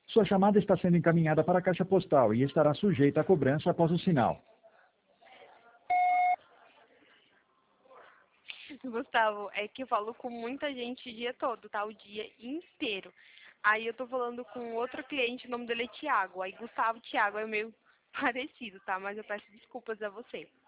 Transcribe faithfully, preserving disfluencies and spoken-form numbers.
Sua chamada está sendo encaminhada para a caixa postal e estará sujeita a cobrança após o sinal. Gustavo, é que eu falo com muita gente o dia todo, tá? O dia inteiro. Aí eu tô falando com outro cliente, o nome dele é Thiago. Aí Gustavo e Thiago é meio parecido, tá? Mas eu peço desculpas a você.